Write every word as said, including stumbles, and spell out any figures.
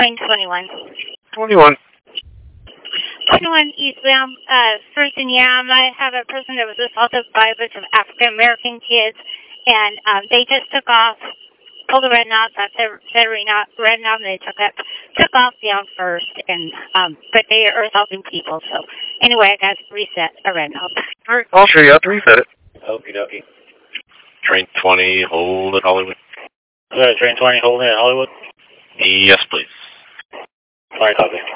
train twenty-one. twenty-one. twenty-one eastbound, uh, Thurston Yam. I have a person that was assaulted by a bunch of African American kids, and um, they just took off, pulled the red knot, that said red knot, red knot, and they took up, took off down first, and um, but they are assaulting people. So anyway, I got to reset a red knot. I'll show you how to reset it. Okie dokie. Train twenty, hold at Hollywood. All right, train twenty, holding at Hollywood. Yes, please. All right, copy.